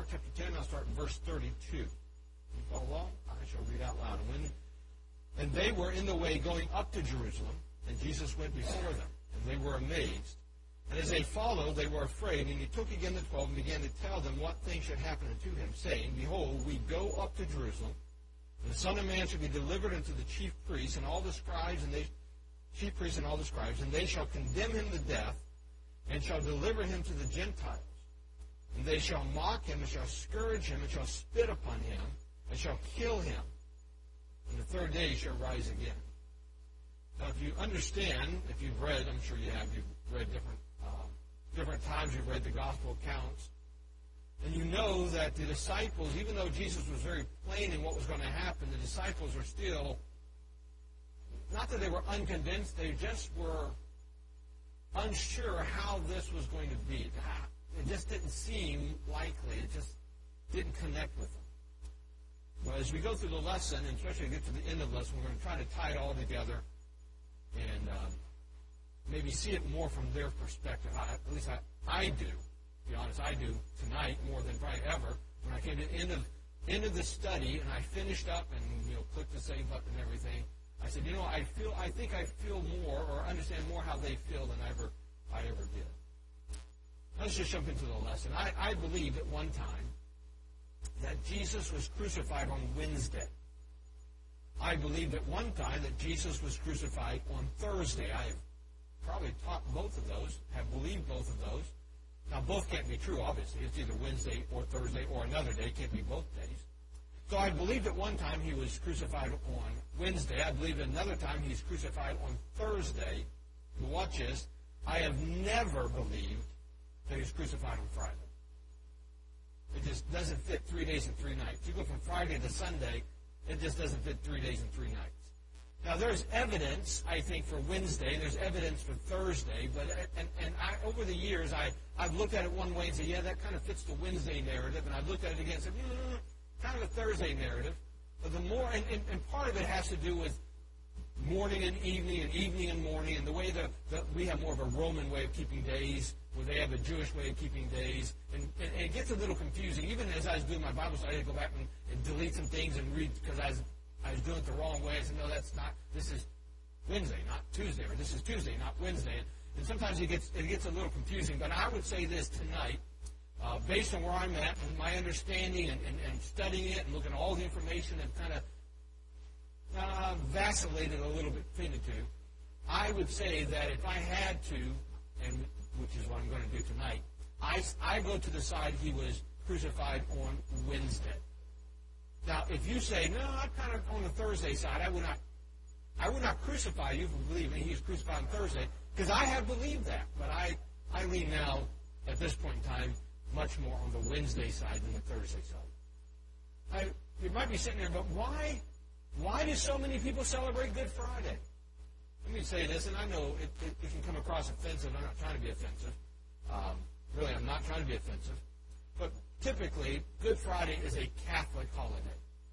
chapter 10, I'll start in verse 32. You follow along? I shall read out loud. And they were in the way going up to Jerusalem, and Jesus went before them, and they were amazed. And as they followed, they were afraid, and he took again the 12 and began to tell them what things should happen unto him, saying, Behold, we go up to Jerusalem, and the Son of Man shall be delivered unto the chief priests and all the scribes, and they shall condemn him to death, and shall deliver him to the Gentiles. And they shall mock him, and shall scourge him, and shall spit upon him, and shall kill him. And the third day he shall rise again. Now, if you understand, if you've read, I'm sure you have, you've read different times, you've read the gospel accounts, and you know that the disciples, even though Jesus was very plain in what was going to happen, the disciples were still, not that they were unconvinced, they just were unsure how this was going to be. It just didn't seem likely. It just didn't connect with them. But as we go through the lesson, and especially get to the end of the lesson, we're going to try to tie it all together and maybe see it more from their perspective. At least I do. To be honest, I do tonight more than probably ever. When I came to the end of the study and I finished up and clicked the save button and everything, I said, I think I feel more or understand more how they feel than I ever did. Let's just jump into the lesson. I believed at one time that Jesus was crucified on Wednesday. I believed at one time that Jesus was crucified on Thursday. I have probably taught both of those, have believed both of those. Now, both can't be true, obviously. It's either Wednesday or Thursday or another day. It can't be both days. So I believed at one time he was crucified on Wednesday. I believed another time he's crucified on Thursday. But watch this. I have never believed that he was crucified on Friday. It just doesn't fit 3 days and 3 nights. You go from Friday to Sunday, it just doesn't fit 3 days and 3 nights. Now, there's evidence, I think, for Wednesday. There's evidence for Thursday. But over the years, I've looked at it one way and said, yeah, that kind of fits the Wednesday narrative. And I've looked at it again and said, kind of a Thursday narrative. But the more, and part of it has to do with morning and evening and morning, and the way that we have more of a Roman way of keeping days, where they have a Jewish way of keeping days. And it gets a little confusing. Even as I was doing my Bible study, I had to go back and delete some things and read, because I was doing it the wrong way. I said, no, that's not, this is Wednesday, not Tuesday, or this is Tuesday, not Wednesday. And sometimes it gets a little confusing. But I would say this tonight, based on where I'm at and my understanding and studying it and looking at all the information and kind of vacillated a little bit between the two, I would say that if I had to, and which is what I'm going to do tonight, I go to the side he was crucified on Wednesday. Now, if you say, no, I'm kind of on the Thursday side, I would not crucify you for believing he was crucified on Thursday, because I have believed that. But I lean now, at this point in time, much more on the Wednesday side than the Thursday side. You might be sitting there, but why do so many people celebrate Good Friday? Let me say this, and I know it can come across offensive. I'm not trying to be offensive. Really, I'm not trying to be offensive. But typically, Good Friday is a Catholic holiday.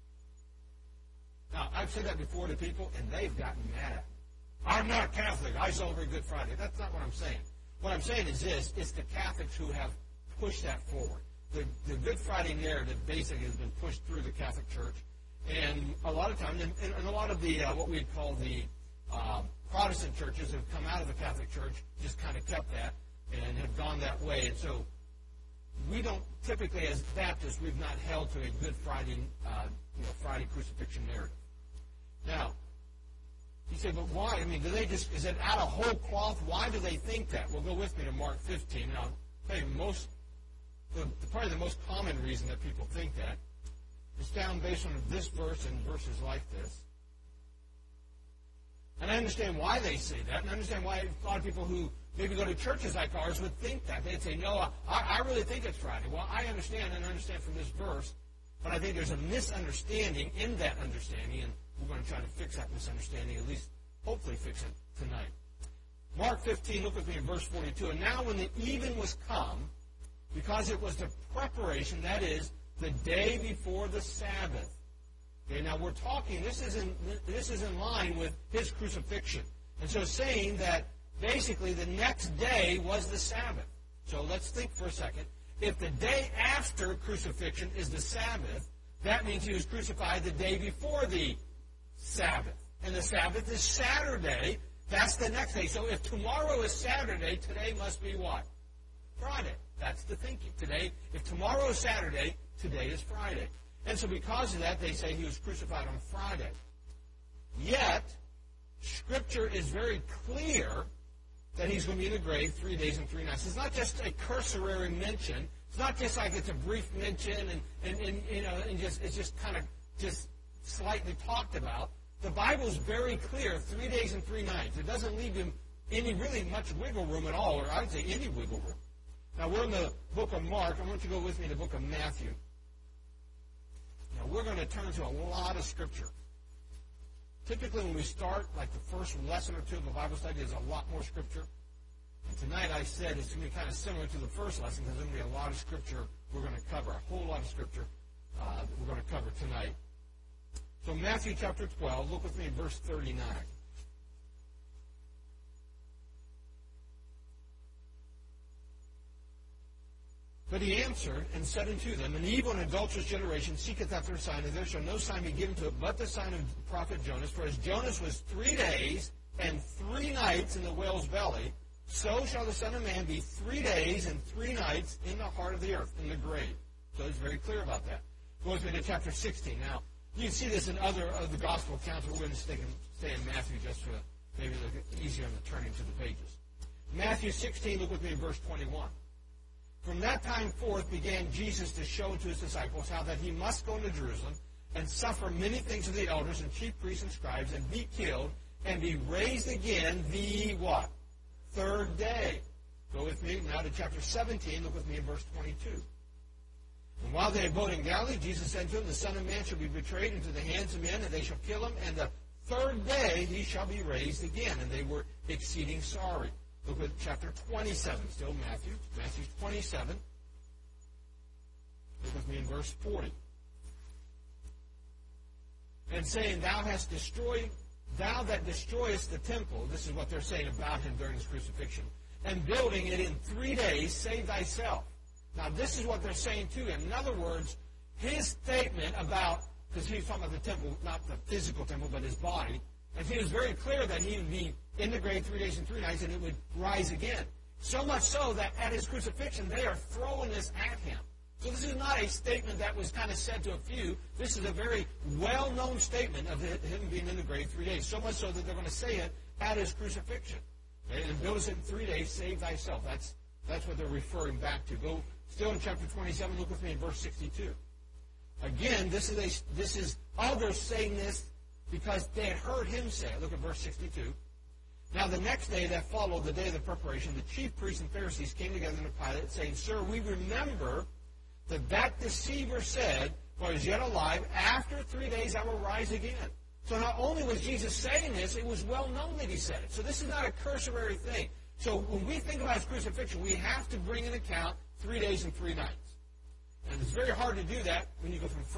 Now, I've said that before to people, and they've gotten mad at me. I'm not Catholic. I celebrate Good Friday. That's not what I'm saying. What I'm saying is this. It's the Catholics who have pushed that forward. The Good Friday narrative basically has been pushed through the Catholic Church. And a lot of times, and a lot of the, what we'd call the Protestant churches have come out of the Catholic Church, just kind of kept that, and have gone that way. And so we don't, typically as Baptists, we've not held to a Good Friday, Friday crucifixion narrative. Now, you say, but why? I mean, do they just, is it out of whole cloth? Why do they think that? Well, go with me to Mark 15. And I'll tell you, probably the most common reason that people think that is found based on this verse and verses like this. And I understand why they say that, and I understand why a lot of people who maybe go to churches like ours would think that. They'd say, no, I really think it's Friday. Well, I understand from this verse, but I think there's a misunderstanding in that understanding, and we're going to try to fix that misunderstanding, at least hopefully fix it tonight. Mark 15, look with me in verse 42. And now when the even was come, because it was the preparation, that is, the day before the Sabbath. Okay, now we're talking, this is in line with his crucifixion. And so saying that basically the next day was the Sabbath. So let's think for a second. if the day after crucifixion is the Sabbath, that means he was crucified the day before the Sabbath. And the Sabbath is Saturday. That's the next day. So if tomorrow is Saturday, today must be what? Friday. That's the thinking. Today, if tomorrow is Saturday, today is Friday. And so because of that, they say he was crucified on Friday. Yet, Scripture is very clear that he's going to be in the grave 3 days and 3 nights. It's not just a cursory mention. It's not just like it's a brief mention and just it's just kind of just slightly talked about. The Bible is very clear, 3 days and 3 nights. It doesn't leave him any really much wiggle room at all, or I would say any wiggle room. Now, we're in the book of Mark. I want you to go with me to the book of Matthew. Now, we're going to turn to a lot of Scripture. Typically, when we start, like the first lesson or two of a Bible study, there's a lot more Scripture. And tonight, I said it's going to be kind of similar to the first lesson because there's going to be a lot of Scripture we're going to cover, a whole lot of Scripture that we're going to cover tonight. So Matthew chapter 12, look with me at verse 39. But he answered and said unto them, An evil and adulterous generation seeketh after a sign, and there shall no sign be given to it but the sign of the prophet Jonas. For as Jonas was 3 days and 3 nights in the whale's belly, so shall the Son of Man be 3 days and 3 nights in the heart of the earth, in the grave. So it's very clear about that. Go with me to chapter 16. Now, you can see this in other of the gospel accounts, but we're going to stay in Matthew just to maybe look easier on the turning to the pages. Matthew 16, look with me in verse 21. From that time forth began Jesus to show to his disciples how that he must go into Jerusalem and suffer many things of the elders and chief priests and scribes and be killed and be raised again the what? 3rd day. Go with me now to chapter 17. Look with me in verse 22. And while they abode in Galilee, Jesus said to them, The Son of Man shall be betrayed into the hands of men, and they shall kill him, and the 3rd day he shall be raised again. And they were exceeding sorry. Look at chapter 27, still Matthew 27. Look with me in verse 40. And saying, Thou that destroyest the temple, this is what they're saying about him during his crucifixion, and building it in 3 days, save thyself. Now, this is what they're saying to him. In other words, his statement about, because he was talking about the temple, not the physical temple, but his body, and he was very clear that he would be in the grave 3 days and 3 nights, and it would rise again. So much so that at his crucifixion, they are throwing this at him. So this is not a statement that was kind of said to a few. This is a very well-known statement of him being in the grave 3 days. So much so that they're going to say it at his crucifixion. And build us in 3 days, save thyself. That's what they're referring back to. Go still in chapter 27, look with me in verse 62. Again, this is others saying this because they had heard him say it. Look at verse 62. Now the next day that followed, the day of the preparation, the chief priests and Pharisees came together to Pilate, saying, Sir, we remember that deceiver said, while he was yet alive, after 3 days I will rise again. So not only was Jesus saying this, it was well known that he said it. So this is not a cursory thing. So when we think about his crucifixion, we have to bring into account 3 days and 3 nights. And it's very hard to do that when you go from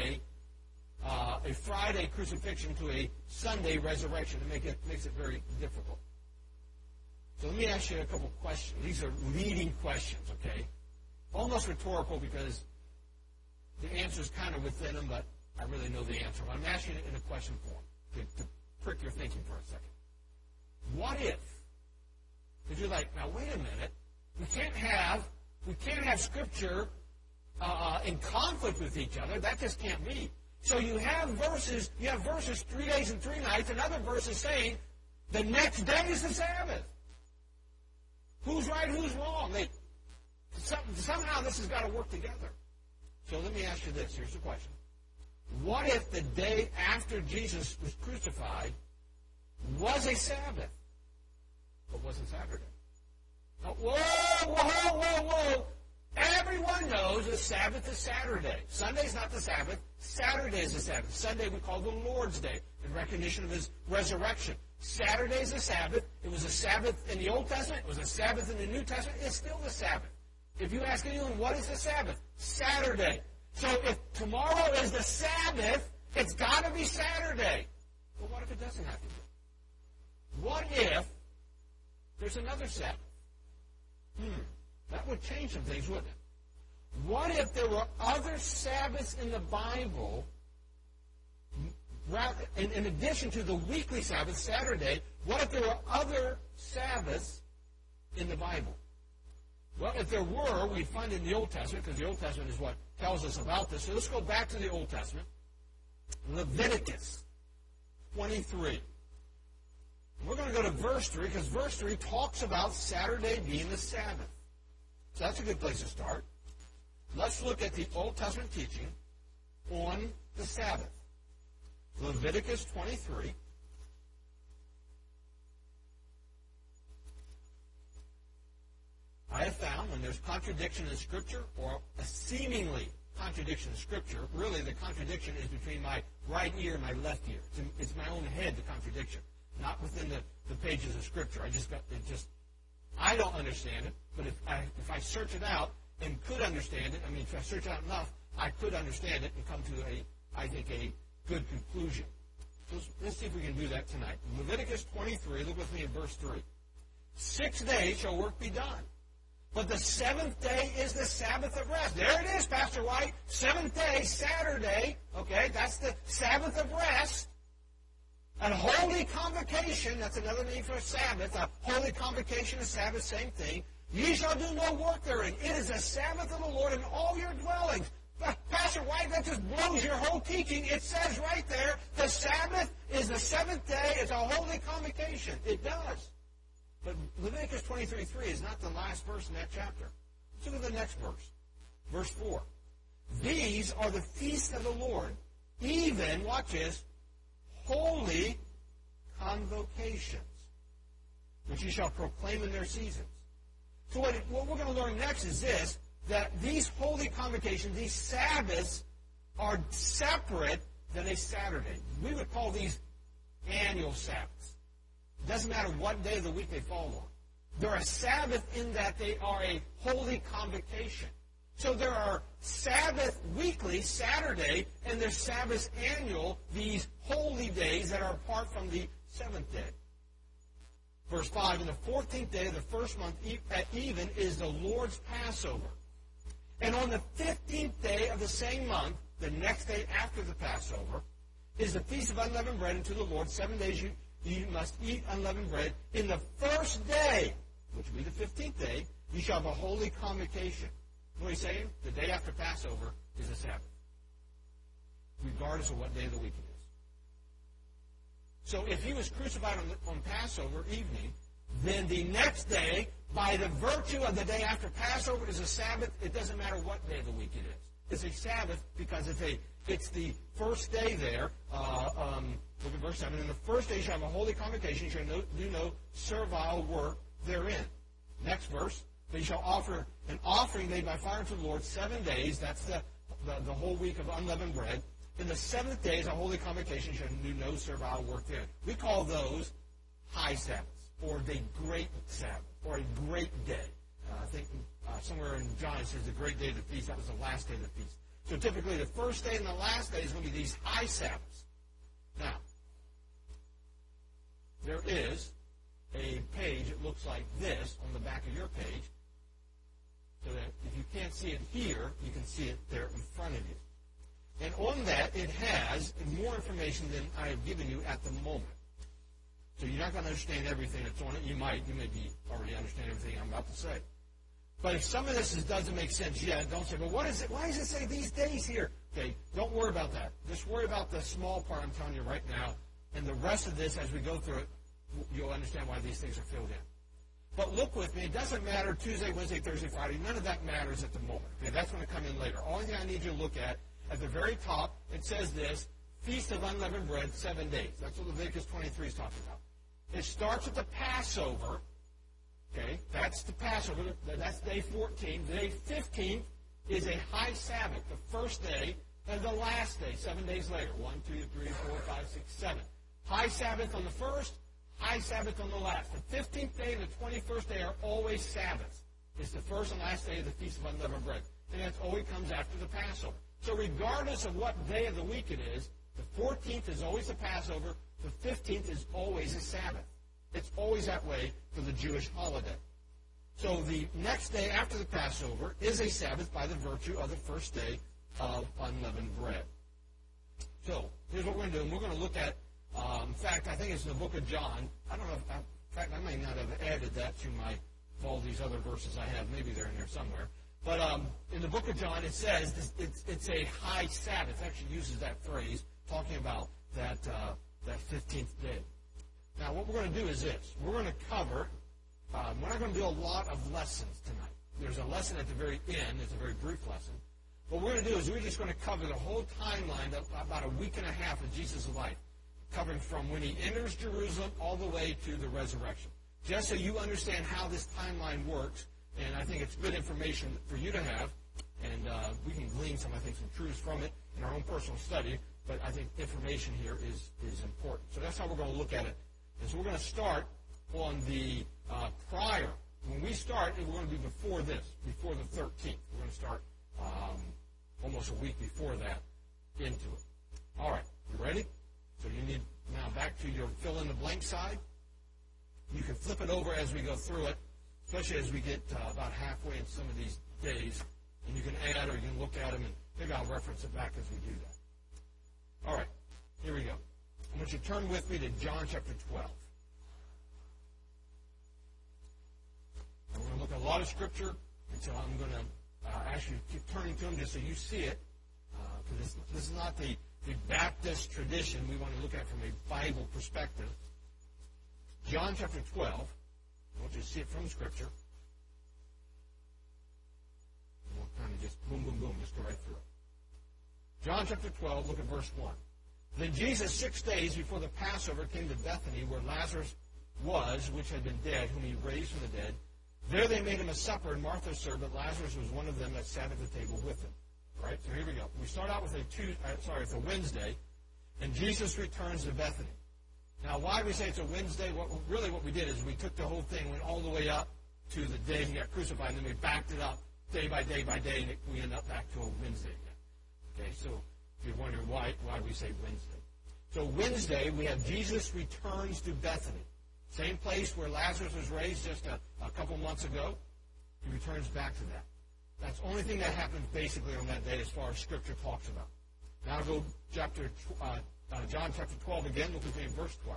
a Friday crucifixion to a Sunday resurrection. It makes it very difficult. So let me ask you a couple questions. These are leading questions, okay? Almost rhetorical because the answer is kind of within them, but I really know the answer. But I'm asking it in a question form to prick your thinking for a second. What if? Because you're like, now wait a minute. We can't have Scripture in conflict with each other. That just can't be. So you have verses 3 days and 3 nights, and other verses saying the next day is the Sabbath. Who's right, who's wrong? Somehow this has got to work together. So let me ask you this. Here's the question. What if the day after Jesus was crucified was a Sabbath, but wasn't Saturday? Now, whoa. Everyone knows the Sabbath is Saturday. Sunday's not the Sabbath. Saturday is the Sabbath. Sunday we call the Lord's Day in recognition of his resurrection. Saturday is the Sabbath. It was a Sabbath in the Old Testament. It was a Sabbath in the New Testament. It's still the Sabbath. If you ask anyone, what is the Sabbath? Saturday. So if tomorrow is the Sabbath, it's got to be Saturday. But what if it doesn't have to be? What if there's another Sabbath? That would change some things, wouldn't it? What if there were other Sabbaths in the Bible, in addition to the weekly Sabbath, Saturday, what if there were other Sabbaths in the Bible? Well, if there were, we'd find it in the Old Testament, because the Old Testament is what tells us about this. So let's go back to the Old Testament. Leviticus 23. We're going to go to verse 3, because verse 3 talks about Saturday being the Sabbath. So that's a good place to start. Let's look at the Old Testament teaching on the Sabbath. Leviticus 23. I have found when there's contradiction in Scripture, or a seemingly contradiction in Scripture, really the contradiction is between my right ear and my left ear. It's my own head, the contradiction, not within the pages of Scripture. I don't understand it, but if I search it out and could understand it, if I search out enough, I could understand it and come to I think a good conclusion. So let's see if we can do that tonight. Leviticus 23, look with me in verse 3. 6 days shall work be done. But the seventh day is the Sabbath of rest. There it is, Pastor White. Seventh day, Saturday. Okay, that's the Sabbath of rest. A holy convocation, that's another name for a Sabbath. A holy convocation, a Sabbath, same thing. Ye shall do no work therein. It is a Sabbath of the Lord in all your dwellings. Pastor White, that just blows your whole teaching. It says right there, the Sabbath is the seventh day. It's a holy convocation. It does. But Leviticus 23:3 is not the last verse in that chapter. Let's look at the next verse. Verse 4. These are the feasts of the Lord, even, watch this, holy convocations, which you shall proclaim in their seasons. So what we're going to learn next is this, that these holy convocations, these Sabbaths, are separate than a Saturday. We would call these annual Sabbaths. It doesn't matter what day of the week they fall on. They're a Sabbath in that they are a holy convocation. So there are Sabbath weekly, Saturday, and there's Sabbath annual, these holy days that are apart from the seventh day. Verse 5, and the 14th day of the first month at even is the Lord's Passover. And on the 15th day of the same month, the next day after the Passover, is the Feast of Unleavened Bread unto the Lord. 7 days you must eat unleavened bread. In the first day, which will be the 15th day, you shall have a holy convocation. What he's saying? The day after Passover is a Sabbath, regardless of what day of the week it is. So if he was crucified on Passover evening, then the next day, by the virtue of the day after Passover, is a Sabbath. It doesn't matter what day of the week it is. It's a Sabbath because it's the first day there. Look at verse 7. In the first day you shall have a holy convocation. You shall do no servile work therein. Next verse. But you shall offer an offering made by fire to the Lord 7 days. That's the whole week of unleavened bread. In the seventh day is a holy convocation. You shall do no servile work therein. We call those high Sabbaths, or the great Sabbath, or a great day. I think somewhere in John it says the great day of the feast. That was the last day of the feast. So typically the first day and the last day is going to be these high Sabbaths. Now, there is a page that looks like this on the back of your page, so that if you can't see it here, you can see it there in front of you. And on that, it has more information than I have given you at the moment. So you're not going to understand everything that's on it. You may be already understand everything I'm about to say. But if some of this doesn't make sense yet, don't say, well, what is it? Why does it say these days here? Okay, don't worry about that. Just worry about the small part I'm telling you right now. And the rest of this, as we go through it, you'll understand why these things are filled in. But look with me. It doesn't matter Tuesday, Wednesday, Thursday, Friday. None of that matters at the moment. Okay, that's going to come in later. Only thing I need you to look at the very top, it says this, Feast of Unleavened Bread, 7 days. That's what Leviticus 23 is talking about. It starts with the Passover. Okay, that's the Passover. That's day 14. Day 15 is a high Sabbath, the first day and the last day, 7 days later. 1, 2, 3, 4, 5, 6, 7. High Sabbath on the first, high Sabbath on the last. The 15th day and the 21st day are always Sabbaths. It's the first and last day of the Feast of Unleavened Bread. And that always comes after the Passover. So regardless of what day of the week it is, the 14th is always a Passover. The 15th is always a Sabbath. It's always that way for the Jewish holiday. So the next day after the Passover is a Sabbath by the virtue of the first day of unleavened bread. So here's what we're going to do. And we're going to look at, in fact, I think it's in the book of John. I don't know if, in fact, I may not have added that to all these other verses I have. Maybe they're in there somewhere. But in the book of John, it says it's a high Sabbath. It actually uses that phrase, talking about that 15th day. Now, what we're going to do is this. We're going to cover, we're not going to do a lot of lessons tonight. There's a lesson at the very end. It's a very brief lesson. What we're going to do is we're just going to cover the whole timeline of about a week and a half of Jesus' life, covering from when he enters Jerusalem all the way to the resurrection. Just so you understand how this timeline works, and I think it's good information for you to have, and we can glean some truths from it in our own personal study, but I think information here is important. So that's how we're going to look at it. And so we're going to start on the prior. When we start, we're going to be before this, before the 13th. We're going to start almost a week before that into it. All right, you ready? So you need now back to your fill-in-the-blank side. You can flip it over as we go through it, especially as we get about halfway in some of these days. And you can add or you can look at them, and maybe I'll reference it back as we do that. All right, here we go. I want you to turn with me to John chapter 12. And we're going to look at a lot of Scripture, and so I'm going to ask you to keep turning to them just so you see it. Because this is not the Baptist tradition we want to look at from a Bible perspective. John chapter 12. I want you to see it from Scripture. And we'll kind of just boom, boom, boom, just go right through it. John chapter 12, look at verse 1. Then Jesus, 6 days before the Passover, came to Bethany, where Lazarus was, which had been dead, whom he raised from the dead. There they made him a supper, and Martha served, but Lazarus was one of them that sat at the table with him. All right, so here we go. We start out with it's a Wednesday, and Jesus returns to Bethany. Now, why we say it's a Wednesday, what we did is we took the whole thing, went all the way up to the day he got crucified, and then we backed it up day by day by day, and we end up back to a Wednesday again. Okay, so if you're wondering why we say Wednesday. So Wednesday, we have Jesus returns to Bethany. Same place where Lazarus was raised just a couple months ago. He returns back to that. That's the only thing that happens basically on that day as far as Scripture talks about. Now go John chapter 12 again. Look at me in verse 12.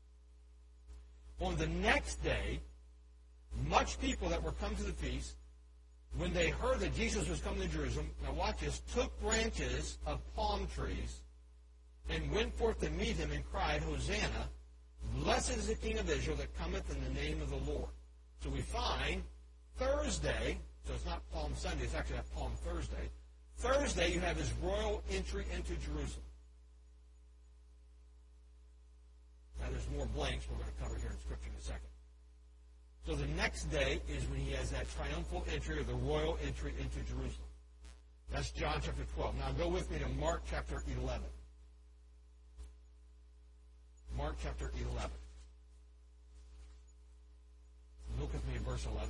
On the next day, much people that were come to the feast, when they heard that Jesus was coming to Jerusalem, now watch this, took branches of palm trees and went forth to meet him and cried, Hosanna, blessed is the King of Israel that cometh in the name of the Lord. So we find Thursday, so it's not Palm Sunday, it's actually Palm Thursday. Thursday, you have his royal entry into Jerusalem. Now, there's more blanks we're going to cover here in Scripture in a second. So the next day is when he has that triumphal entry or the royal entry into Jerusalem. That's John chapter 12. Now go with me to Mark chapter 11. Mark chapter 11. Look with me at verse 11.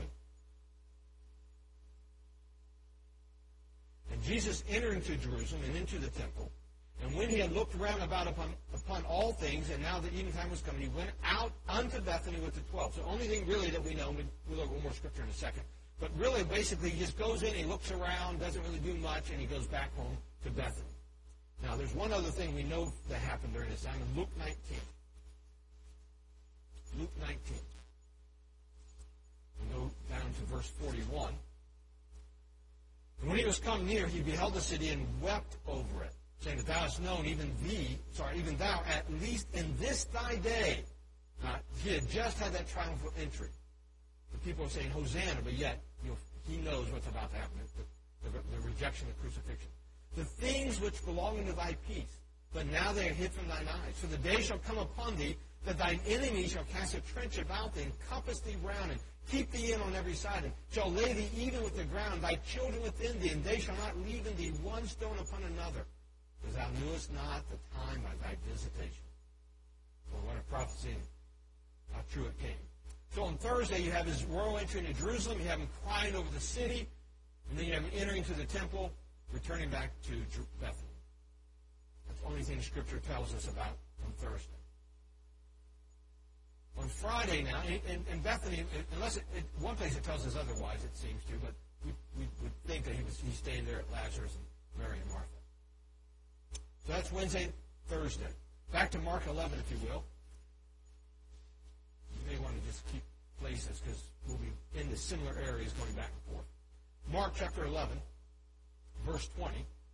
And Jesus entered into Jerusalem and into the temple. And when he had looked round about upon all things, and now the evening time was coming, he went out unto Bethany with the 12. So the only thing really that we know, we'll look at one more scripture in a second, but really basically he just goes in, he looks around, doesn't really do much, and he goes back home to Bethany. Now there's one other thing we know that happened during this time in Luke 19. Luke 19. We'll go down to verse 41. And when he was come near, he beheld the city and wept over it, saying that thou hast known, even thou, at least in this thy day. Now, he had just had that triumphal entry. The people are saying, Hosanna, but yet he knows what's about to happen, the rejection, the crucifixion. The things which belong unto thy peace, but now they are hid from thine eyes. For the day shall come upon thee, that thine enemies shall cast a trench about thee, and compass thee round, and keep thee in on every side, and shall lay thee even with the ground, thy children within thee, and they shall not leave in thee one stone upon another. Because thou knewest not the time of thy visitation. Well, what a prophecy, how true it came. So on Thursday, you have his royal entry into Jerusalem, you have him crying over the city, and then you have him entering to the temple, returning back to Bethany. That's the only thing Scripture tells us about on Thursday. On Friday now, in Bethany, unless one place it tells us otherwise, it seems to, but we would think that he's staying there at Lazarus and Mary and Martha. So that's Wednesday, Thursday. Back to Mark 11, if you will. You may want to just keep places because we'll be in the similar areas going back and forth. Mark chapter 11, verse 20.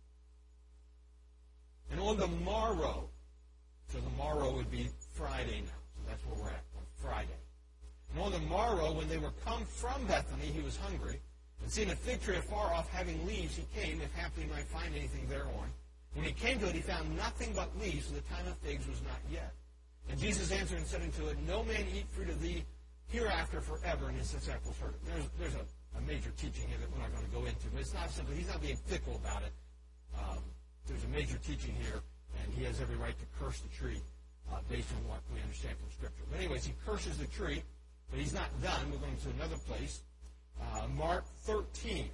And on the morrow, so the morrow would be Friday now. So that's where we're at, on Friday. And on the morrow, when they were come from Bethany, he was hungry. And seeing a fig tree afar off having leaves, he came, if haply he might find anything thereon. When he came to it, he found nothing but leaves, for the time of figs was not yet. And Jesus answered and said unto it, No man eat fruit of thee hereafter forever. And his disciples heard it. There's a major teaching here that we're not going to go into, but it's not simple. He's not being fickle about it. There's a major teaching here, and he has every right to curse the tree based on what we understand from Scripture. But anyways, he curses the tree, but he's not done. We're going to another place. Mark 13.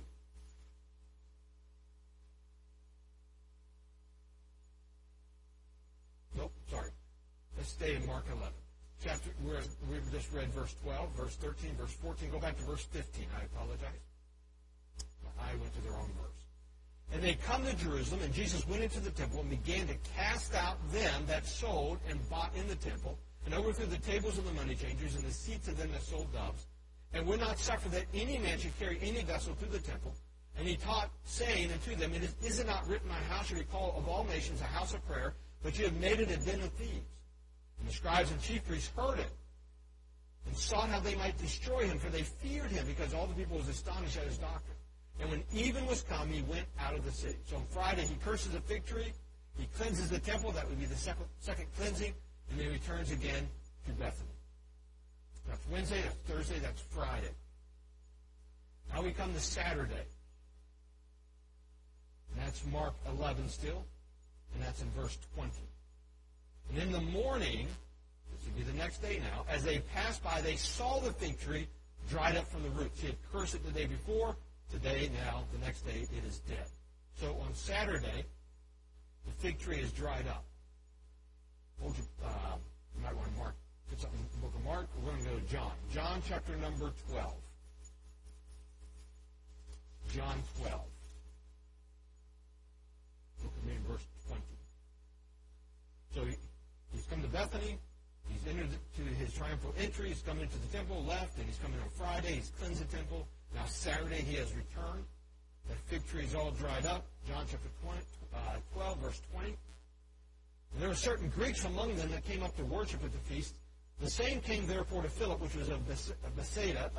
Nope, sorry. Let's stay in Mark 11. We've just read verse 12, verse 13, verse 14. Go back to verse 15. I apologize. I went to the wrong verse. And they come to Jerusalem, and Jesus went into the temple and began to cast out them that sold and bought in the temple, and overthrew the tables of the money changers and the seats of them that sold doves, and would not suffer that any man should carry any vessel through the temple. And he taught, saying unto them, Is it not written, My house shall be called of all nations a house of prayer, but you have made it a den of thieves? And the scribes and chief priests heard it, and sought how they might destroy him, for they feared him, because all the people was astonished at his doctrine. And when even was come, he went out of the city. So on Friday, he curses the fig tree. He cleanses the temple. That would be the second cleansing. And then he returns again to Bethany. That's Wednesday, that's Thursday, that's Friday. Now we come to Saturday. And that's Mark 11 still. And that's in verse 20. And in the morning, this would be the next day now, as they passed by, they saw the fig tree dried up from the roots. He had cursed it the day before. Today, now, the next day, it is dead. So on Saturday, the fig tree is dried up. You might want to put something in the book of Mark. We're going to go to John. John chapter number 12. John 12. Look at me in verse 20. So he's come to Bethany. He's entered to his triumphal entry. He's come into the temple, left, and he's coming on Friday. He's cleansed the temple. Now Saturday he has returned. The fig tree is all dried up. John chapter 12, verse 20. And there were certain Greeks among them that came up to worship at the feast. The same came therefore to Philip, which was of Bethsaida,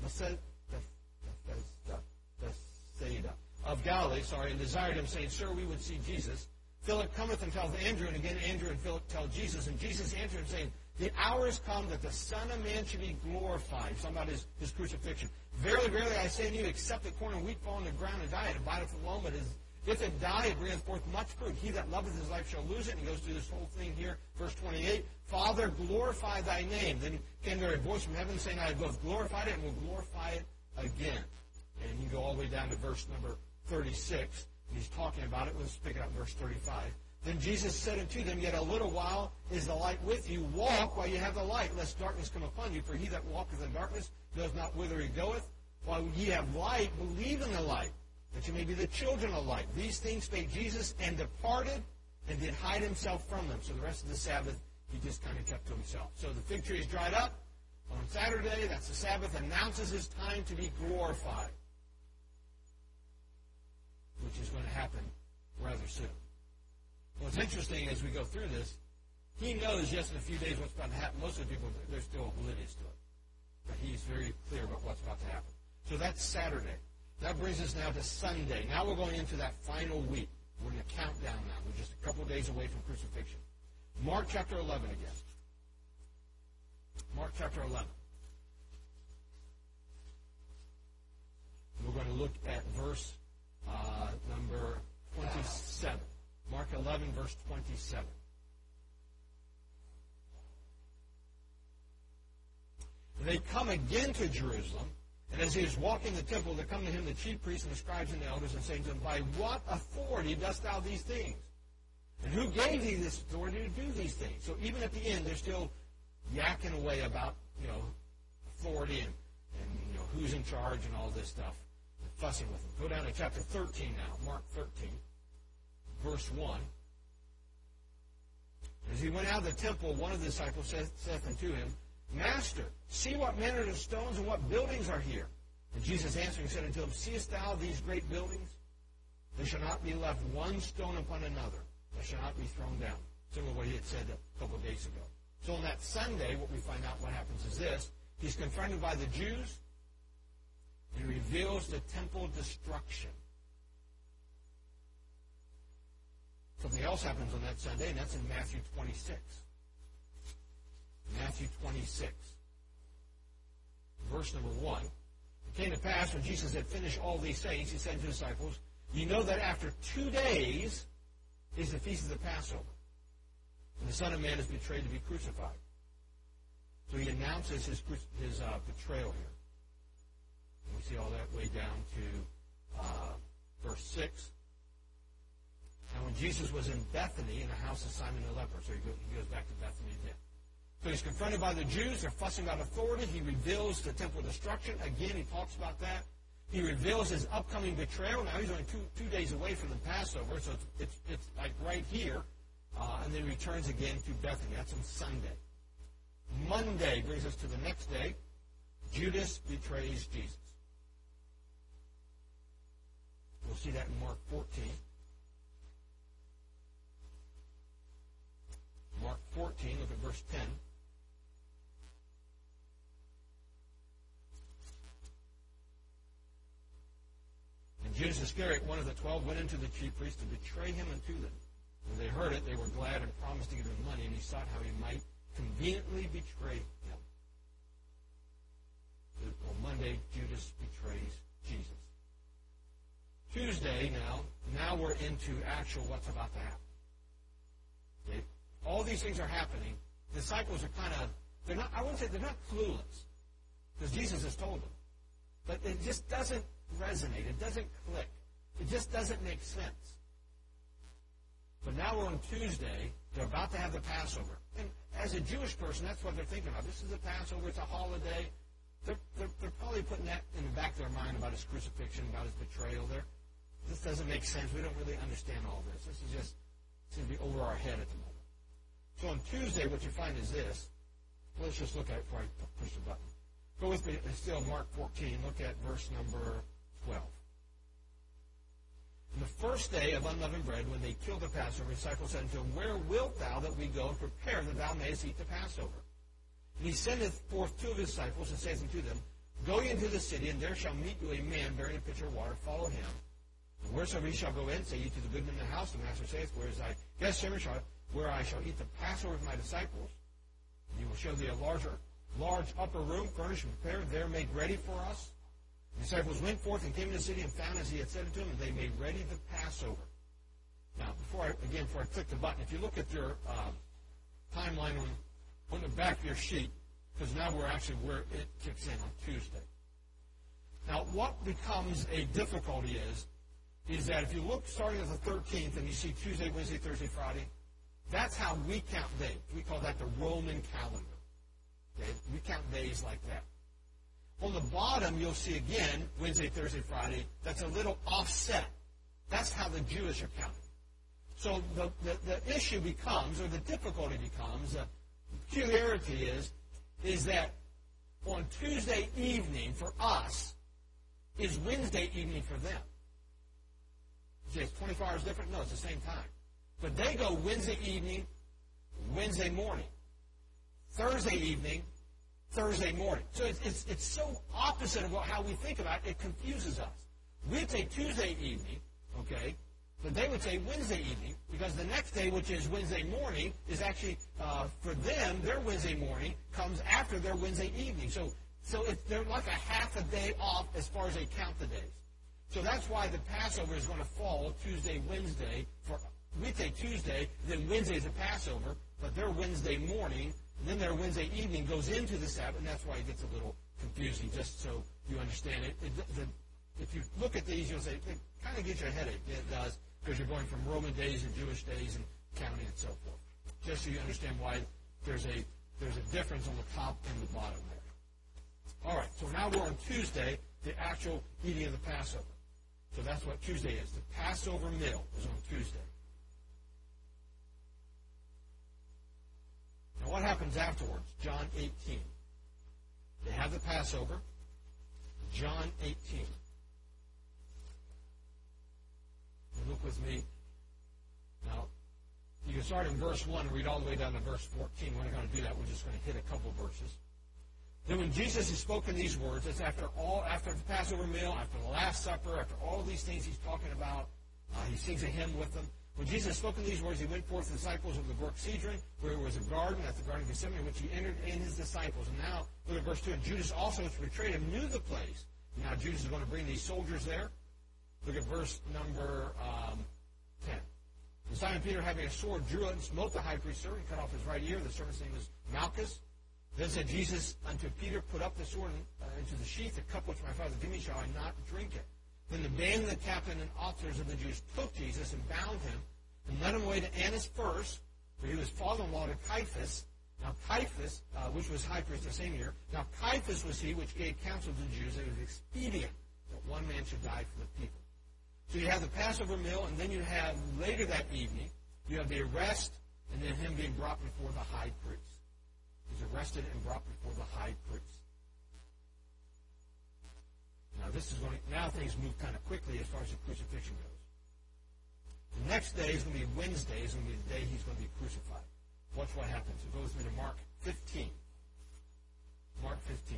of Galilee, and desired him, saying, Sir, we would see Jesus. Philip cometh and telleth Andrew, and again Andrew and Philip tell Jesus. And Jesus answered him, saying, The hour is come that the Son of Man should be glorified. He's talking about his crucifixion. Verily, verily, I say unto you, except that corn and wheat fall on the ground and die, it abideth alone, but if it die, it bringeth forth much fruit. He that loveth his life shall lose it. And he goes through this whole thing here. Verse 28, Father, glorify thy name. Then came there a voice from heaven saying, I have both glorified it and will glorify it again. And you can go all the way down to verse number 36. And he's talking about it. Let's pick it up in verse 35. Then Jesus said unto them, Yet a little while is the light with you. Walk while you have the light, lest darkness come upon you. For he that walketh in darkness knows not whither he goeth. While ye have light, believe in the light, that you may be the children of light. These things spake Jesus, and departed, and did hide himself from them. So the rest of the Sabbath, he just kind of kept to himself. So the fig tree is dried up. On Saturday, that's the Sabbath, announces his time to be glorified, which is going to happen rather soon. What's interesting as we go through this, he knows, yes, in a few days what's about to happen. Most of the people, they're still oblivious to it. But he's very clear about what's about to happen. So that's Saturday. That brings us now to Sunday. Now we're going into that final week. We're in the countdown now. We're just a couple of days away from crucifixion. Mark chapter 11 again. Mark chapter 11. We're going to look at verse number 27. Mark 11, verse 27. And they come again to Jerusalem, and as he is walking the temple, there come to him the chief priests and the scribes and the elders, and saying to him, By what authority dost thou these things? And who gave thee this authority to do these things? So even at the end, they're still yakking away about, authority and who's in charge and all this stuff, and fussing with them. Go down to chapter 13 now, Mark 13, verse 1. As he went out of the temple, one of the disciples saith unto him, Master, see what manner of stones and what buildings are here. And Jesus answering said unto him, Seest thou these great buildings? There shall not be left one stone upon another that shall not be thrown down. Similar to what he had said a couple of days ago. So on that Sunday, what we find out what happens is this. He's confronted by the Jews. He reveals the temple destruction. Something else happens on that Sunday, and that's in Matthew 26. Matthew 26. Verse number 1. It came to pass when Jesus had finished all these sayings, he said to his disciples, You know that after 2 days is the feast of the Passover, and the Son of Man is betrayed to be crucified. So he announces his betrayal here. And we see all that way down to verse 6. Now when Jesus was in Bethany in the house of Simon the leper, so he goes back to Bethany again. So he's confronted by the Jews. They're fussing about authority. He reveals the temple destruction. Again, he talks about that. He reveals his upcoming betrayal. Now he's only two days away from the Passover, so it's like right here. And then returns again to Bethany. That's on Sunday. Monday brings us to the next day. Judas betrays Jesus. We'll see that in Mark 14. Mark 14, look at verse 10. And Judas Iscariot, one of the 12, went into the chief priests to betray him unto them. When they heard it, they were glad and promised to give him money, and he sought how he might conveniently betray him. On Monday, Judas betrays Jesus. Tuesday, now we're into actual what's about to happen. Okay? All these things are happening. The disciples are I wouldn't say they're not clueless, because Jesus has told them. But it just doesn't resonate. It doesn't click. It just doesn't make sense. But now we're on Tuesday. They're about to have the Passover. And as a Jewish person, that's what they're thinking about. This is the Passover. It's a holiday. They're probably putting that in the back of their mind about his crucifixion, about his betrayal. This doesn't make sense. We don't really understand all this. This is just seems to be over our head at the moment. So on Tuesday, what you find is this. Let's just look at it before I push the button. Go with me still Mark 14. Look at verse number 12. On the first day of unleavened bread, when they killed the Passover, the disciples said unto him, Where wilt thou that we go and prepare that thou mayest eat the Passover? And he sendeth forth two of his disciples, and saith unto them, Go ye into the city, and there shall meet you a man bearing a pitcher of water. Follow him. And wheresoever he shall go in, say ye to the goodman in the house, the master saith, Where is thy guest chamber, where I shall eat the Passover with my disciples? And he will show thee a large upper room, furnished and prepared, there made ready for us. The disciples went forth and came into the city and found as he had said unto them, and they made ready the Passover. Now, before I click the button, if you look at your timeline on the back of your sheet, because now we're actually where it kicks in on Tuesday. Now, what becomes a difficulty is that if you look starting at the 13th and you see Tuesday, Wednesday, Thursday, Friday, that's how we count days. We call that the Roman calendar. Okay? We count days like that. On the bottom, you'll see again, Wednesday, Thursday, Friday, that's a little offset. That's how the Jewish are counting. So the issue becomes, or the difficulty becomes, the peculiarity is that on Tuesday evening for us is Wednesday evening for them. You say it's 24 hours different? No, it's the same time. But they go Wednesday evening, Wednesday morning. Thursday evening, Thursday morning. So it's so opposite of how we think about it, it confuses us. We'd say Tuesday evening, okay, but they would say Wednesday evening, because the next day, which is Wednesday morning, is actually, for them, their Wednesday morning comes after their Wednesday evening. So they're like a half a day off as far as they count the days. So that's why the Passover is going to fall Tuesday, Wednesday. We say Tuesday, then Wednesday is the Passover, but their Wednesday morning, and then their Wednesday evening goes into the Sabbath, and that's why it gets a little confusing, just so you understand it. If you look at these, you'll say, it kind of gives you a headache. It does, because you're going from Roman days and Jewish days and counting and so forth. Just so you understand why there's a there's a difference on the top and the bottom there. All right, so now we're on Tuesday, the actual eating of the Passover. So that's what Tuesday is. The Passover meal is on Tuesday. Now what happens afterwards? John 18. They have the Passover. John 18. And look with me. Now, you can start in verse 1 and read all the way down to verse 14. We're not going to do that. We're just going to hit a couple of verses. Then when Jesus has spoken these words, it's after the Passover meal, after the Last Supper, after all these things he's talking about, he sings a hymn with them. When Jesus had spoken these words, he went forth to the disciples of the brook Cedron, where there was a garden, at the Garden of Gethsemane, which he entered in his disciples. And now, look at verse 2. And Judas also, which betrayed him, knew the place. Now Judas is going to bring these soldiers there. Look at verse number 10. And Simon Peter, having a sword, drew it and smote the high priest's servant, cut off his right ear. The servant's name was Malchus. Then said Jesus unto Peter, put up the sword into the sheath. The cup which my Father gave me, shall I not drink it? Then the band of the captain and officers of the Jews took Jesus and bound him and led him away to Annas first, for he was father-in-law to Caiaphas. Now Caiaphas, which was high priest the same year, now Caiaphas was he which gave counsel to the Jews that it was expedient that one man should die for the people. So you have the Passover meal, and then you have, later that evening, you have the arrest, and then him being brought before the high priest. He's arrested and brought before the high priest. Now things move kind of quickly as far as the crucifixion goes. The next day is going to be Wednesday. Is going to be the day he's going to be crucified. Watch what happens. It goes me to Mark 15. Mark 15.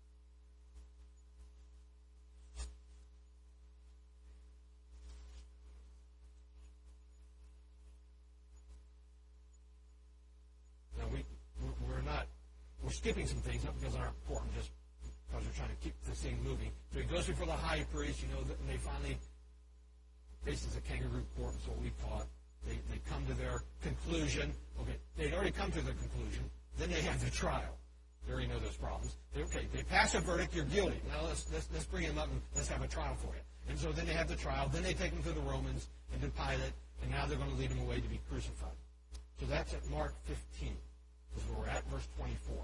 Now we're skipping some things, not because they're not important, just because we're trying to keep this thing moving. So he goes before the high priest, and they finally, faces a kangaroo court, is what we call it. They come to their conclusion. Okay, they'd already come to their conclusion. Then they have the trial. They already know those problems. They pass a verdict, you're guilty. Now let's bring him up and let's have a trial for you. And so then they have the trial. Then they take him to the Romans and to Pilate, and now they're going to lead him away to be crucified. So that's at Mark 15. Is where we're at, verse 24.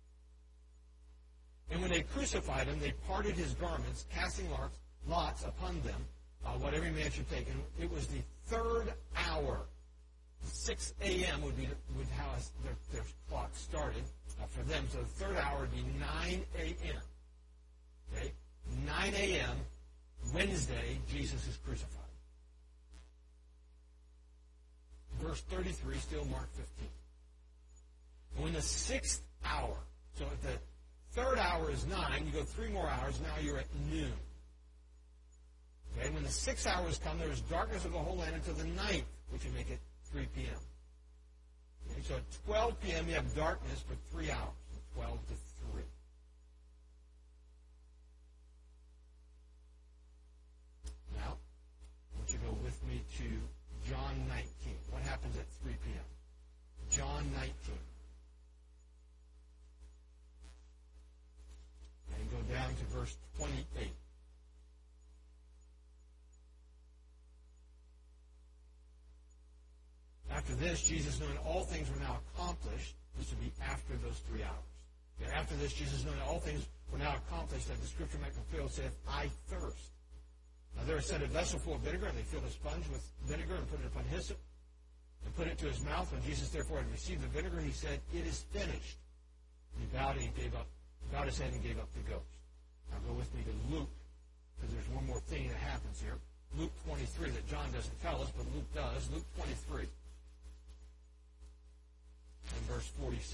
And when they crucified him, they parted his garments, casting lots upon them, what every man should take. And it was the third hour. 6 a.m. would how their clock started for them. So the third hour would be 9 a.m. Okay? 9 a.m., Wednesday, Jesus is crucified. Verse 33, still Mark 15. And when the 6th hour, so if the third hour is 9, you go 3 more hours, now you're at noon. Okay, when the 6th hour has come, there is darkness of the whole land until the 9th, which would make it 3 p.m. Okay, so at 12 p.m. you have darkness for 3 hours, from 12 to 3. Now, I want you to go with me to John 19. What happens at 3 p.m.? John 19. And go down to verse 28. After this, Jesus, knowing all things were now accomplished, this would be after those 3 hours. Okay, after this, Jesus, knowing all things were now accomplished, that the scripture might fulfill, saith, I thirst. Now there is set a vessel full of vinegar, and they filled a sponge with vinegar and put it upon hyssop and put it to his mouth. When Jesus therefore had received the vinegar, he said, it is finished. And he bowed and he bowed his head and gave up the ghost. Now go with me to Luke, because there's one more thing that happens here. Luke 23 that John doesn't tell us, but Luke does. Luke 23 and verse 46.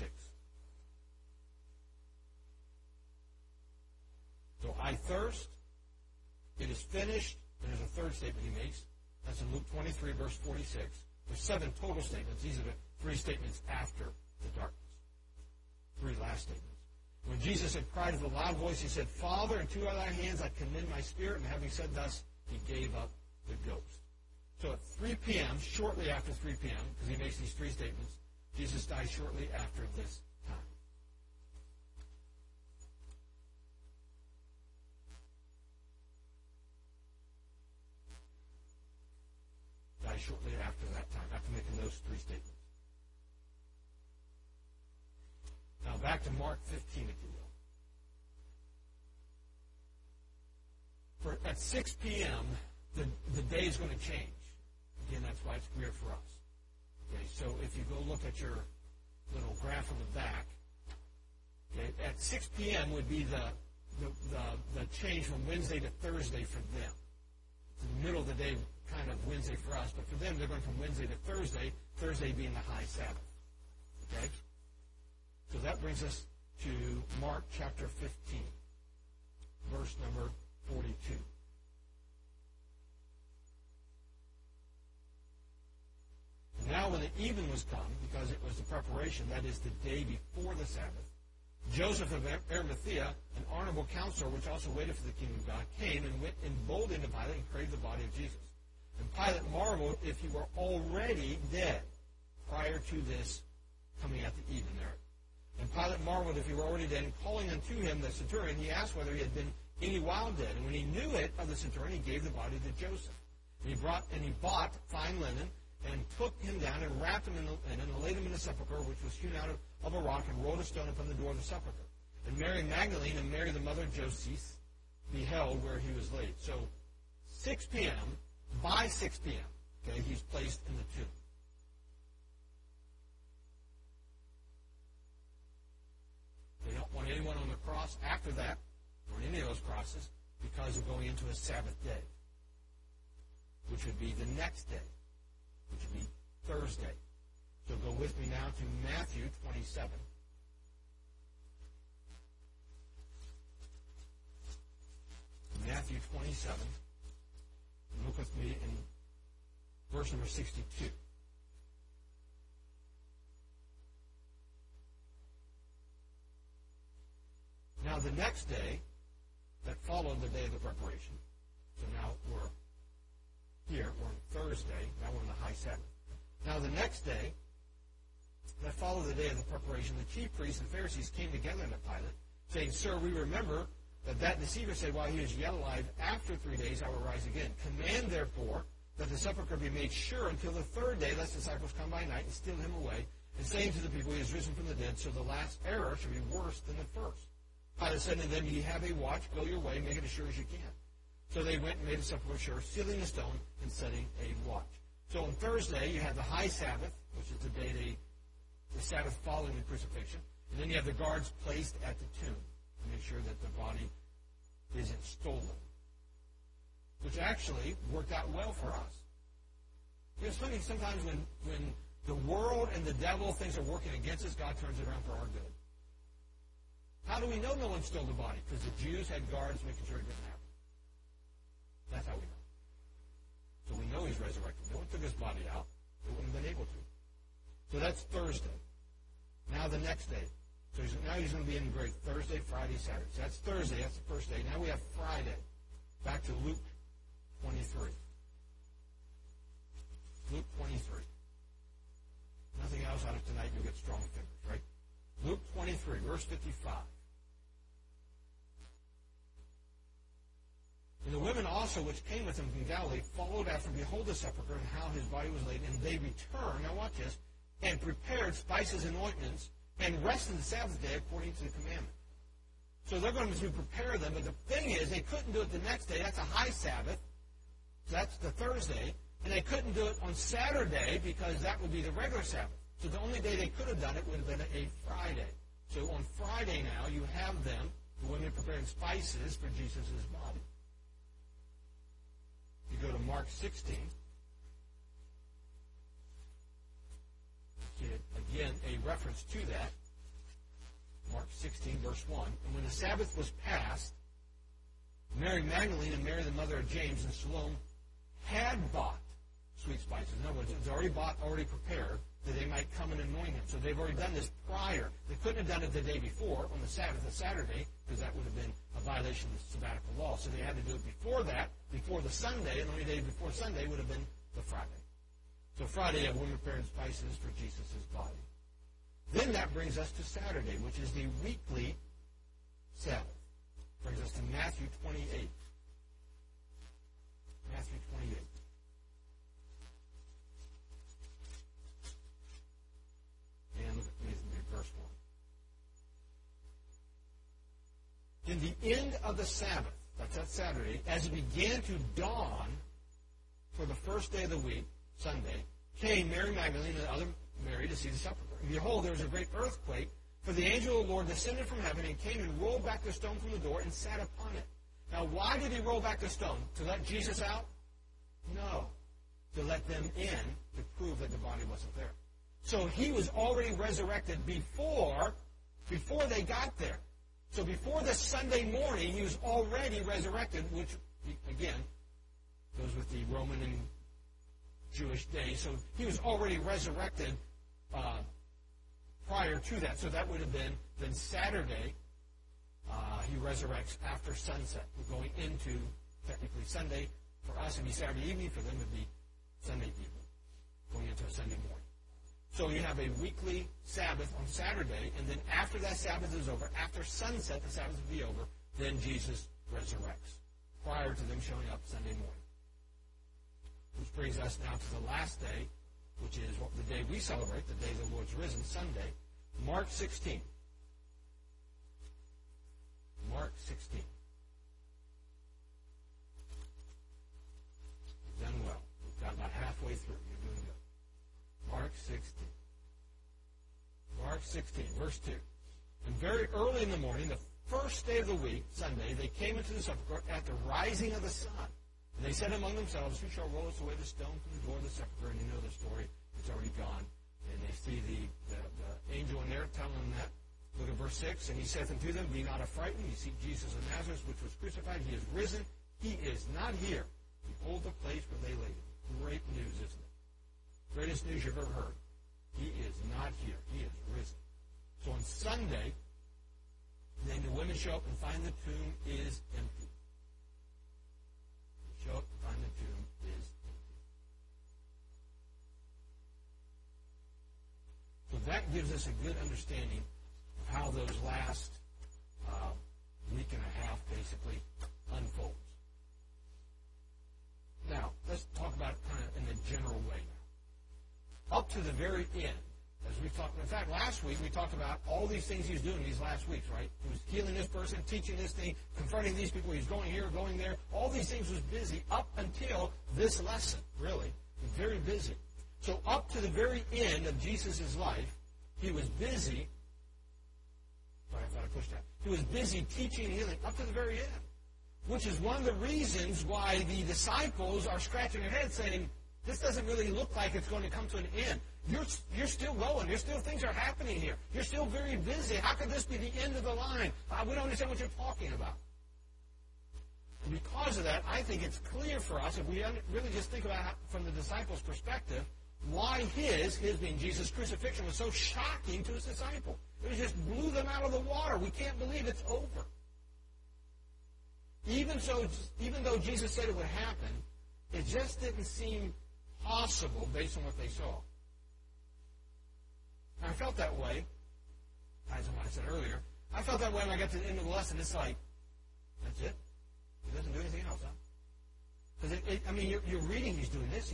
So I thirst. It is finished. And there's a third statement he makes. That's in Luke 23, verse 46. There's 7 total statements. These are the 3 statements after the darkness. 3 last statements. When Jesus had cried with a loud voice, he said, Father, into thy hands I commend my spirit. And having said thus, he gave up the ghost. So at 3 p.m., shortly after 3 p.m., because he makes these 3 statements, Jesus died shortly after this time. Died shortly after that time, after making those 3 statements. Now, back to Mark 15, if you will. At 6 p.m., the day is going to change. Again, that's why it's weird for us. Okay, so if you go look at your little graph on the back, okay, at 6 p.m. would be the change from Wednesday to Thursday for them. It's in the middle of the day, kind of Wednesday for us, but for them, they're going from Wednesday to Thursday, Thursday being the high Sabbath. Okay? So that brings us to Mark chapter 15, verse number 42. Now when the even was come, because it was the preparation, that is the day before the Sabbath, Joseph of Arimathea, an honorable counselor, which also waited for the kingdom of God, came and went in bold into Pilate and craved the body of Jesus. And Pilate marveled if he were already dead prior to this coming at the even there. And Pilate marveled if he were already dead, and calling unto him the centurion, he asked whether he had been any while dead. And when he knew it of the centurion, he gave the body to Joseph. And he bought fine linen, and took him down and wrapped him in linen and laid him in a sepulchre which was hewn out of a rock, and rolled a stone upon the door of the sepulchre. And Mary Magdalene and Mary the mother of Joseph beheld where he was laid. So 6 p.m., by 6 p.m., okay, he's placed in the tomb. They don't want anyone on the cross after that, or any of those crosses, because they're going into a Sabbath day, which would be the next day, which would be Thursday. So go with me now to Matthew 27. Matthew 27. And look with me in verse number 62. Now the next day that followed the day of the preparation, so now we're here, we're on Thursday, now we're on the high Sabbath. Now the next day that followed the day of the preparation, the chief priests and Pharisees came together unto Pilate, saying, Sir, we remember that deceiver said, while he is yet alive, after 3 days I will rise again. Command, therefore, that the sepulchre be made sure until the third day, lest disciples come by night and steal him away, and saying to the people, he is risen from the dead, so the last error shall be worse than the first. Pilate said to them, Ye have a watch, go your way, make it as sure as you can. So they went and made a sepulchre sure, sealing a stone and setting a watch. So on Thursday, you have the high Sabbath, which is the day the Sabbath following the crucifixion. And then you have the guards placed at the tomb to make sure that the body isn't stolen, which actually worked out well for us. You know, it's funny, sometimes when the world and the devil, things are working against us, God turns it around for our good. How do we know no one stole the body? Because the Jews had guards making sure it didn't happen. That's how we know. So we know he's resurrected. No one took his body out. They wouldn't have been able to. So that's Thursday. Now the next day. So now he's going to be in grade Thursday, Friday, Saturday. So that's Thursday. That's the first day. Now we have Friday. Back to Luke 23. Luke 23. Nothing else out of tonight. You'll get strong fingers, right? Luke 23, verse 55. And the women also which came with him from Galilee followed after, behold the sepulchre, and how his body was laid. And they returned, now watch this, and prepared spices and ointments, and rested the Sabbath day according to the commandment. So they're going to prepare them, but the thing is, they couldn't do it the next day. That's a high Sabbath. That's the Thursday. And they couldn't do it on Saturday because that would be the regular Sabbath. So the only day they could have done it would have been a Friday. So on Friday now, you have them, the women preparing spices for Jesus' body. You go to Mark 16. See, again, a reference to that. Mark 16, verse 1. And when the Sabbath was past, Mary Magdalene and Mary the mother of James and Salome had bought sweet spices. In other words, it was already bought, already prepared, that they might come and anoint him. So they've already done this prior. They couldn't have done it the day before, on the Sabbath, the Saturday, because that would have been a violation of the sabbatical law. So they had to do it before that, before the Sunday, and the only day before Sunday would have been the Friday. So Friday, you have women preparing spices for Jesus' body. Then that brings us to Saturday, which is the weekly Sabbath. Brings us to Matthew 28. Matthew 28. And look at me, verse 1. In the end of the Sabbath, that's that Saturday, as it began to dawn for the first day of the week, Sunday, came Mary Magdalene and the other Mary to see the sepulchre. And behold, there was a great earthquake, for the angel of the Lord descended from heaven and came and rolled back the stone from the door and sat upon it. Now, why did he roll back the stone? To let Jesus out? No. To let them in to prove that the body wasn't there. So he was already resurrected before they got there. So before the Sunday morning, he was already resurrected, which, again, goes with the Roman and Jewish days. So he was already resurrected prior to that. So that would have been then Saturday. He resurrects after sunset. We're going into, technically, Sunday. For us, it would be Saturday evening. For them, it would be Sunday evening, going into a Sunday morning. So you have a weekly Sabbath on Saturday, and then after that Sabbath is over, after sunset, the Sabbath will be over, then Jesus resurrects, prior to them showing up Sunday morning. Which brings us now to the last day, which is the day we celebrate, the day the Lord's risen, Sunday, Mark 16. Mark 16. You've done well. We've got about halfway through. You're doing good. Mark 16. Mark 16, verse 2. And very early in the morning, the first day of the week, Sunday, they came into the sepulchre at the rising of the sun. And they said among themselves, who shall roll us away the stone from the door of the sepulchre? And you know the story. It's already gone. And they see the angel in there telling them that. Look at verse 6. And he saith unto them, be not affrighted. You see Jesus of Nazareth, which was crucified. He is risen. He is not here. Behold the place where they laid him. Great news, isn't it? Greatest news you've ever heard. He is not here. He is risen. So on Sunday, then the women show up and find the tomb is empty. They show up and find the tomb is empty. So that gives us a good understanding of how those last week and a half basically unfolds. Now, let's talk about it kind of in a general way now. Up to the very end, as we talked, in fact, last week we talked about all these things he's doing these last weeks, right? He was healing this person, teaching this thing, confronting these people. He's going here, going there. All these things was busy up until this lesson, really. He was very busy. So up to the very end of Jesus' life, he was busy. Sorry, I thought I pushed that. He was busy teaching and healing up to the very end, which is one of the reasons why the disciples are scratching their heads saying, this doesn't really look like it's going to come to an end. You're still going. There's still things are happening here. You're still very busy. How could this be the end of the line? We don't understand what you're talking about. And because of that, I think it's clear for us, if we really just think about from the disciples' perspective, why his being Jesus' crucifixion was so shocking to his disciples. It just blew them out of the water. We can't believe it's over. Even though Jesus said it would happen, it just didn't seem possible based on what they saw. And I felt that way, as I said earlier. I felt that way when I got to the end of the lesson. It's like, that's it? He doesn't do anything else, huh? Because, you're reading he's doing this.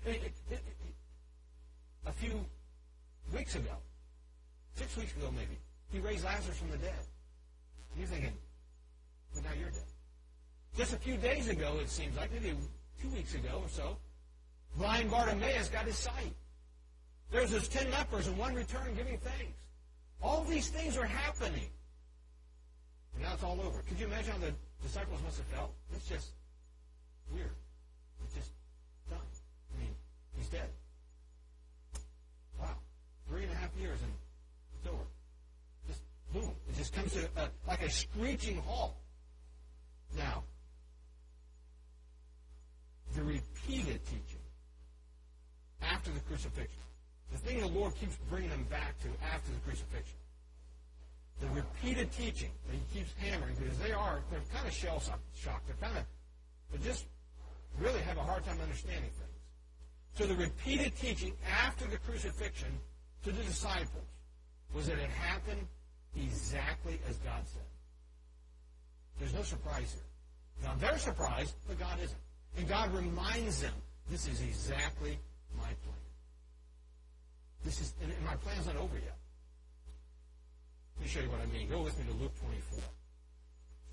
A few weeks ago, 6 weeks ago maybe, he raised Lazarus from the dead. And you're thinking, but now you're dead. Just a few days ago, it seems like, maybe 2 weeks ago or so, blind Bartimaeus got his sight. There's those 10 lepers and one returned giving thanks. All these things are happening. And now it's all over. Could you imagine how the disciples must have felt? It's just weird. It's just done. He's dead. Wow. 3.5 years and it's over. Just boom. It just comes to like a screeching halt. Now, the repeated teaching after the crucifixion, the thing the Lord keeps bringing them back to after the crucifixion, the repeated teaching that he keeps hammering, because they're kind of shell-shocked. They just really have a hard time understanding things. So the repeated teaching after the crucifixion to the disciples was that it happened exactly as God said. There's no surprise here. Now, they're surprised, but God isn't. And God reminds them, this is exactly my plan. And my plan's not over yet. Let me show you what I mean. Go with me to Luke 24.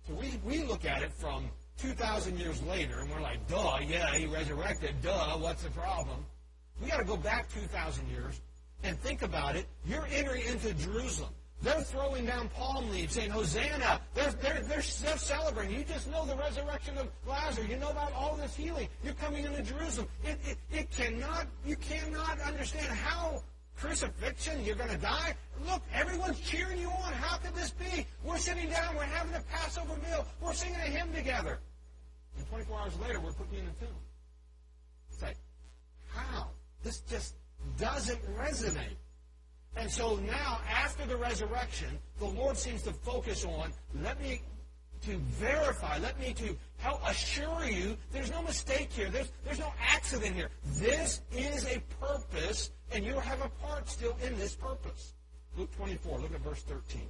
So we look at it from 2,000 years later, and we're like, duh, yeah, he resurrected, duh, what's the problem? We got to go back 2,000 years and think about it. You're entering into Jerusalem. They're throwing down palm leaves, saying, Hosanna. They're celebrating. You just know the resurrection of Lazarus. You know about all this healing. You're coming into Jerusalem. You cannot understand how crucifixion, you're going to die. Look, everyone's cheering you on. How could this be? We're sitting down. We're having a Passover meal. We're singing a hymn together. And 24 hours later, we're putting you in the tomb. It's like, how? This just doesn't resonate. And so now, after the resurrection, the Lord seems to focus on, let me to verify, let me to help assure you there's no mistake here. There's no accident here. This is a purpose, and you have a part still in this purpose. Luke 24, look at verse 13.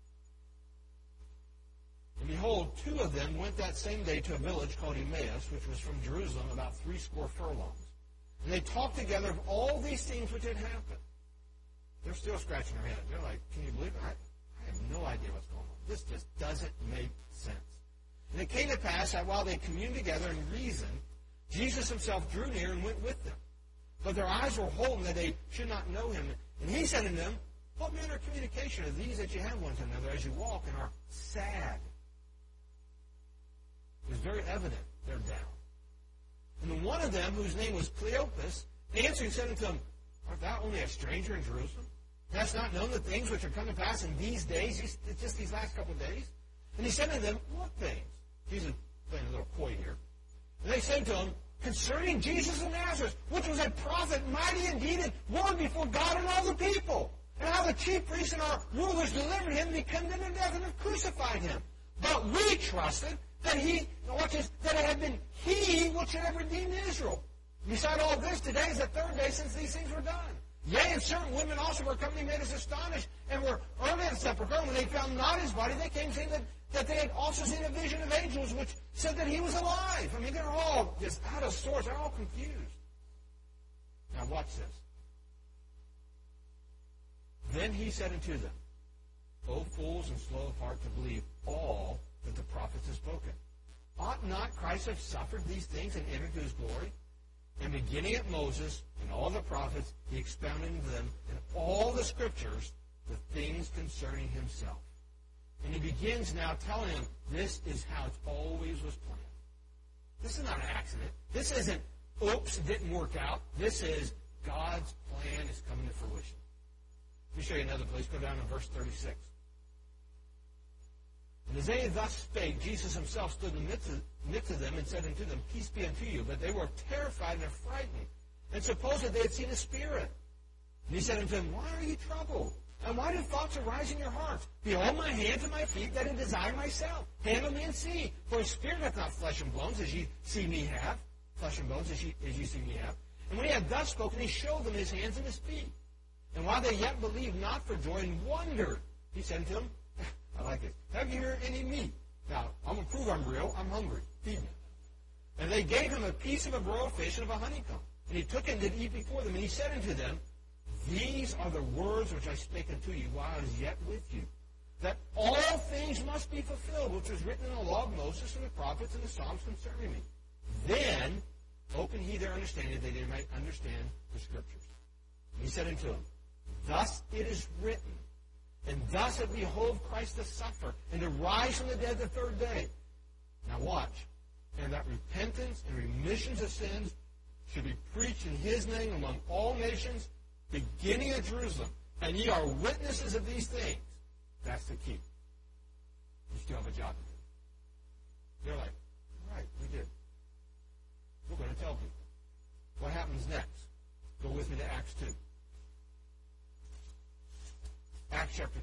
And behold, 2 of them went that same day to a village called Emmaus, which was from Jerusalem about 80 furlongs. And they talked together of all these things which had happened. They're still scratching their head. They're like, can you believe it? I have no idea what's going on. This just doesn't make sense. And it came to pass that while they communed together and reasoned, Jesus himself drew near and went with them. But their eyes were holden that they should not know him. And he said unto them, what manner of communication are these that you have one to another as you walk and are sad? It was very evident they're down. And then one of them, whose name was Cleopas, answering said unto him, art thou only a stranger in Jerusalem? Hast not known the things which are come to pass in these days, just these last couple of days? And he said unto them, what things? Jesus playing a little coy here. And they said to him, concerning Jesus of Nazareth, which was a prophet, mighty indeed, and one before God and all the people. And how the chief priests and our rulers delivered him, and he condemned to death, and have crucified him. But we trusted that that it had been he which should have redeemed Israel. Beside all this, today is the 3rd day since these things were done. Yea, and certain women also were company made us astonished, and were early at the sepulchre. And when they found not his body, they came saying that they had also seen a vision of angels, which said that he was alive. I mean, they're all just out of sorts. They're all confused. Now watch this. Then he said unto them, O fools and slow of heart to believe all that the prophets have spoken. Ought not Christ have suffered these things and entered into his glory? And beginning at Moses and all the prophets, he expounded to them in all the scriptures the things concerning himself. And he begins now telling them, this is how it always was planned. This is not an accident. This isn't, oops, it didn't work out. This is God's plan is coming to fruition. Let me show you another place. Go down to verse 36. And as they thus spake, Jesus himself stood in the midst of them and said unto them, peace be unto you. But they were terrified and frightened, and supposed that they had seen a spirit. And he said unto them, why are you troubled? And why do thoughts arise in your hearts? Behold my hands and my feet, that I desire myself. Handle me and see. For a spirit hath not flesh and bones, as ye see me have. Flesh and bones, as ye see me have. And when he had thus spoken, he showed them his hands and his feet. And while they yet believed not for joy and wondered, he said unto them, I like it. Have you here any meat? Now, I'm going to prove I'm real. I'm hungry. Feed me. And they gave him a piece of a broiled fish and of a honeycomb. And he took it and did eat before them. And he said unto them, these are the words which I spake unto you while I was yet with you, that all things must be fulfilled, which was written in the law of Moses and the prophets and the Psalms concerning me. Then opened he their understanding, that they might understand the Scriptures. And he said unto them, thus it is written, and thus it behoved Christ to suffer, and to rise from the dead the 3rd day. Now watch. And that repentance and remissions of sins should be preached in his name among all nations, beginning at Jerusalem. And ye are witnesses of these things. That's the key. You still have a job to do. They're like, right, we did. We're going to tell people. What happens next? Go with me to Acts 2. Acts chapter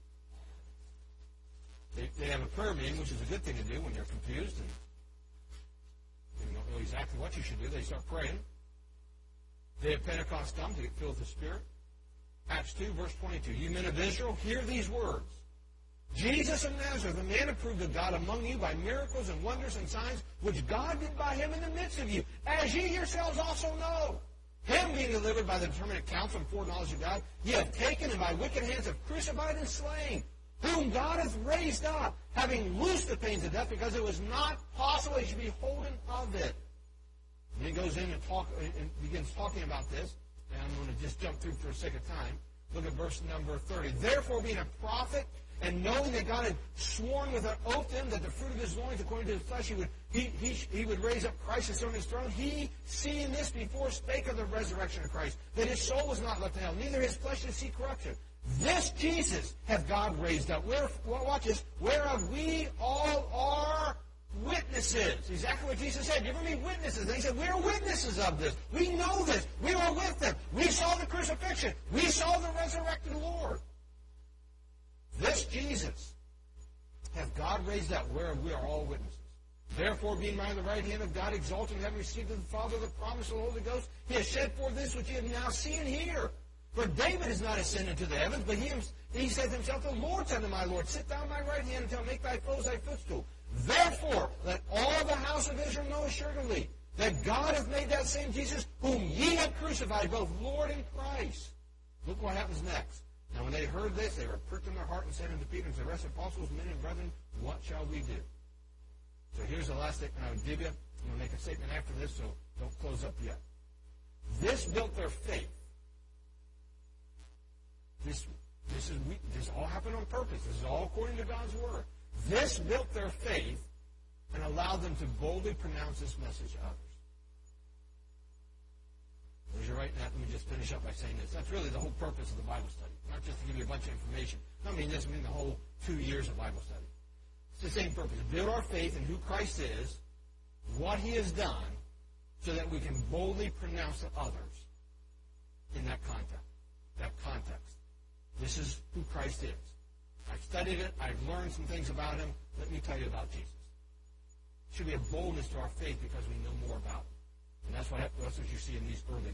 2. They have a prayer meeting, which is a good thing to do when you're confused and you don't know exactly what you should do. They start praying. Day of Pentecost comes to get filled with the Spirit. Acts 2, verse 22. You men of Israel, hear these words. Jesus of Nazareth, a man approved of God among you by miracles and wonders and signs, which God did by him in the midst of you, as ye yourselves also know. Him being delivered by the determinate counsel and foreknowledge of God, ye have taken and by wicked hands have crucified and slain, whom God hath raised up, having loosed the pains of death, because it was not possible he should be holden of it. And he goes in and begins talking about this, and I'm going to just jump through for the sake of time. Look at verse number 30. Therefore, being a prophet, and knowing that God had sworn with an oath to him that the fruit of his loins, according to his flesh, he would raise up Christ to sit on his throne, he, seeing this before, spake of the resurrection of Christ, that his soul was not left in hell, neither his flesh did see corruption. This Jesus hath God raised up. Watch this. Whereof we all are witnesses. Exactly what Jesus said. You're going to be witnesses. And he said, we're witnesses of this. We know this. We were with them. We saw the crucifixion. We saw the resurrected Lord. This Jesus hath God raised up, whereof we are all witnesses. Therefore, being by the right hand of God, exalted, and having received of the Father the promise of the Holy Ghost, he has shed forth this which ye have now seen and hear. For David is not ascended to the heavens, but he said to himself, the Lord said to my Lord, sit down at my right hand until I make thy foes thy footstool. Therefore, let all the house of Israel know assuredly that God hath made that same Jesus, whom ye have crucified, both Lord and Christ. Look what happens next. Now, when they heard this, they were pricked in their heart and said unto Peter and to the rest of the apostles, men and brethren, what shall we do? So here's the last statement I would give you. I'm going to make a statement after this, so don't close up yet. This built their faith. This all happened on purpose. This is all according to God's Word. This built their faith and allowed them to boldly pronounce this message to others. As you're writing that, let me just finish up by saying this. That's really the whole purpose of the Bible study. Not just to give you a bunch of information. I mean this, I mean the whole 2 years of Bible study. It's the same purpose. Build our faith in who Christ is, what he has done, so that we can boldly pronounce to others in that context. This is who Christ is. I've studied it. I've learned some things about him. Let me tell you about Jesus. It should be a boldness to our faith because we know more about him. And that's what you see in these early